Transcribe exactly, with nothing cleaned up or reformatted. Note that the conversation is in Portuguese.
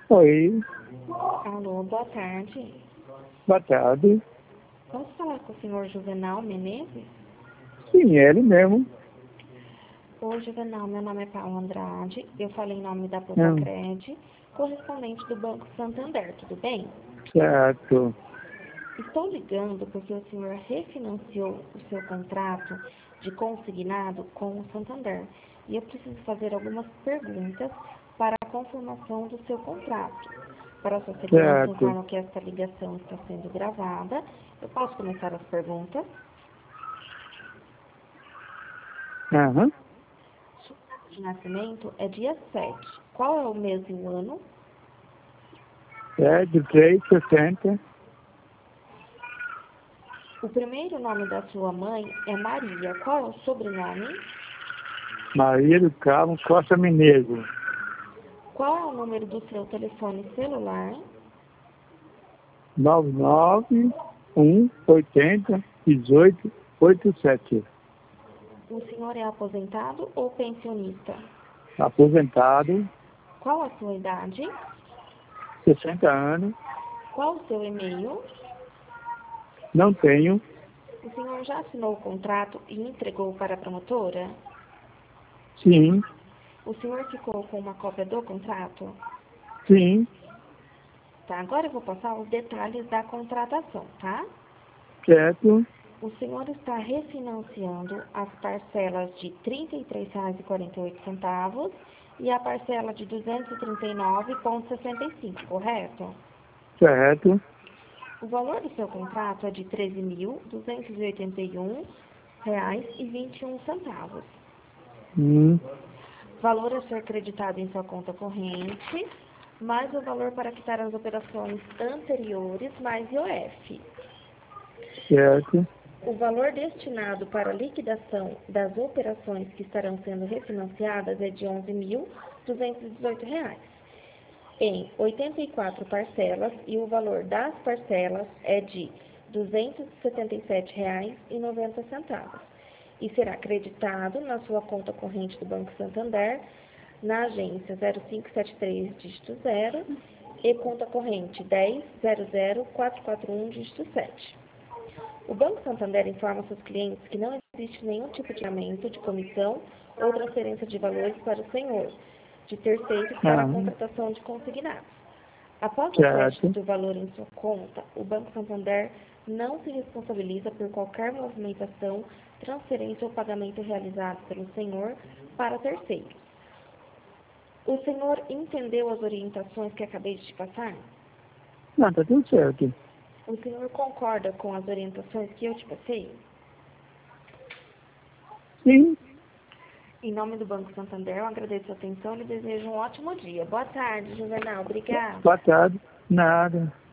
Oi, Alô, boa tarde. boa tarde. Posso falar com o senhor Juvenal Menezes? Sim, é ele mesmo. Oi, Juvenal, meu nome é Paulo Andrade. Eu falei em nome da Hum, Potacred, correspondente do Banco Santander, tudo bem? certo. Estou ligando porque o senhor refinanciou o seu contrato de consignado com o Santander. E eu preciso fazer algumas perguntas para a confirmação do seu contrato. Para a sua segurança, Certo. informo que esta ligação está sendo gravada. Eu posso começar as perguntas? Aham. Sua data de nascimento é dia sete. Qual é o mês e o ano? É de três sessenta. O primeiro nome da sua mãe é Maria. Qual é o sobrenome? Maria do Carmo Costa Menezes. Qual é o número do seu telefone celular? nove nove um oitenta dezoito oitenta e sete. O senhor é aposentado ou pensionista? Aposentado, Qual a sua idade? sessenta anos. Qual o seu e-mail? Não tenho. O senhor já assinou o contrato e entregou para a promotora? Sim, O senhor ficou com uma cópia do contrato? sim, Tá, agora eu vou passar os detalhes da contratação, tá? certo. O senhor está refinanciando as parcelas de trinta e três reais e quarenta e oito centavos e a parcela de duzentos e trinta e nove reais e sessenta e cinco centavos, correto? Certo. O valor do seu contrato é de treze mil duzentos e oitenta e um reais e vinte e um centavos. Hum, Valor a ser creditado em sua conta corrente, mais o valor para quitar as operações anteriores, mais I O F. certo. O valor destinado para a liquidação das operações que estarão sendo refinanciadas é de onze mil duzentos e dezoito reais, em oitenta e quatro parcelas, e o valor das parcelas é de duzentos e setenta e sete reais e noventa centavos, e será creditado na sua conta corrente do Banco Santander, na agência zero cinco sete três, dígito zero, e conta corrente dez zero zero quatro quatro um, dígito sete. O Banco Santander informa seus clientes que não existe nenhum tipo de pagamento de comissão ou transferência de valores para o senhor, de terceiros para a Ah, contratação de consignados. Após o crédito certo. do valor em sua conta, o Banco Santander não se responsabiliza por qualquer movimentação, transferência ou pagamento realizado pelo senhor para terceiros. O senhor entendeu as orientações que acabei de te passar? Não, tá tudo certo. O senhor concorda com as orientações que eu te passei? Sim, Em nome do Banco Santander, eu agradeço a atenção e lhe desejo um ótimo dia. Boa tarde, Juvenal. Obrigada. boa tarde. Nada.